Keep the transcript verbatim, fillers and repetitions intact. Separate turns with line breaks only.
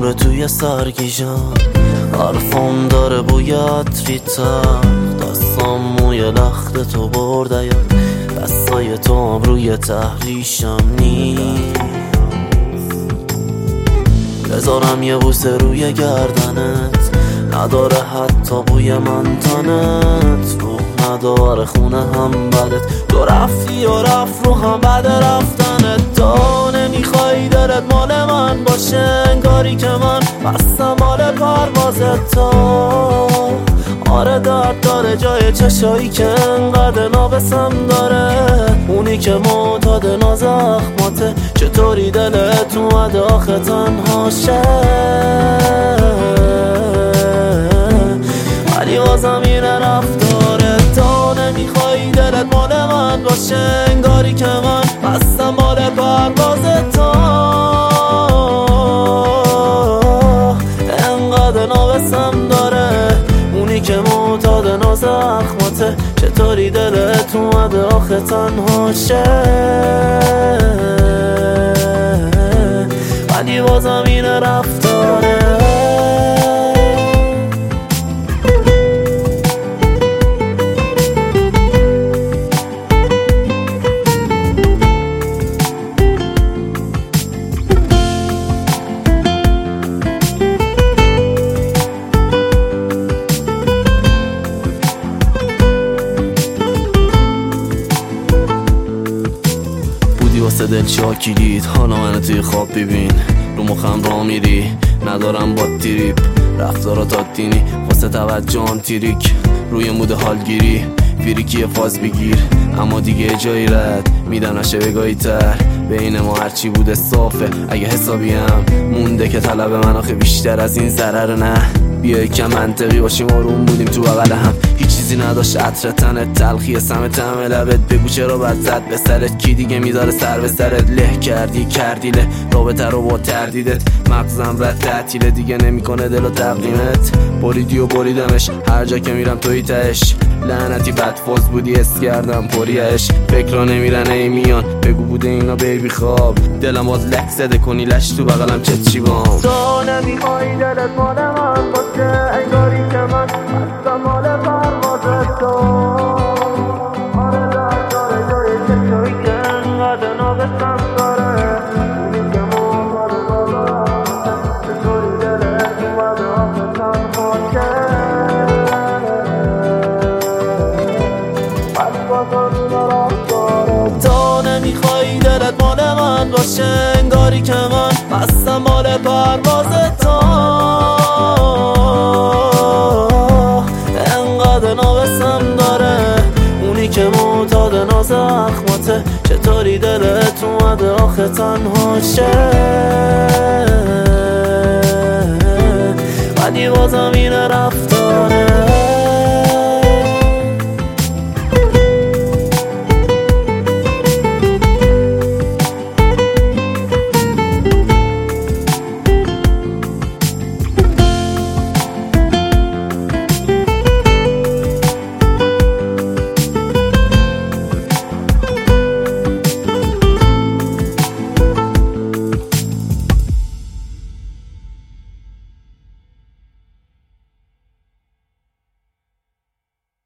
خوبه توی سرگیجم، حرفم داره بوی عطری‌تر، دستم موی لخت تو برده یا دستای تو هم روی تحریشم نیست. بذارم یه بوسه روی گردنت، نداره حتی بوی منتنت، روح نداره خونه هم بدت، تو رفتی و رفت رو هم بد رفتنت. تو نمیخوای دلت مال من باشه، انگاری که من بستم مال پروازت. تو آره درد داره جای چشایی که انقدر نابسم داره، اونی که معتاد نازخماته، چطوری دلت اومده آخه تنها شه. ولی بازم این رفتاره، تو نمیخوای دلت مال من باشه، انگاری که من بستم مال پروازت. تو انقدر نابسم داره، اونی که معتاد نازخماته، چطوری دلت اومده آخه تنها شه. ولی بازم این رفتاره. واسه دل چا کلید، حالا منو توی خواب ببین، رو مخم را میری، ندارم با تریپ، رفتارات عادینی، واسه توجهم تیریک، روی مود حالگیری، فیریکی فاز بگیر، اما دیگه جایی رد میدن نشه بگاهی تر، بین ما هرچی بوده صافه، اگه حسابی هم مونده که طلب من آخه بیشتر از این ضرر. نه بیا یکم منطقی باشیم، آروم بودیم تو بغل هم، هیچ چیزی نداشت عطر تنت، تلخی سمت همه لبت، بگو چرا بد زد به سرت، کی دیگه میذاره سر به سرت، له کردی کردی له رابطه رو با تردیدت، مغزم رد تعطیله دیگه نمیکنه دل و تقدیمت، بریدی و بریدمش، هر جا که میرم توی تهش، لعنتی بدفاز بودی اس کردم پریش، فکرا نمیرن ای میان، بگو بوده اینا بیبی خواب، دلم باز لک زده کنی لش تو بغلم چه چی بام.
تو نمیخوای دلت مال من باشه، انگاری که من بستم مال پروازت. تو آره درد داره جای چشایی که انقدر نابسم داره، اونی که معتاد نازخماته، چطوری دلت اومده آخه تنها شه. ولی بازم این رفتاره، تو نمیخوای دلت مال من باشه، انگاری که من بستم مال پروازت. تو انقدر نابسم داره، اونی که معتاد نازخماته، چطوری دلت اومده آخه تنها شه.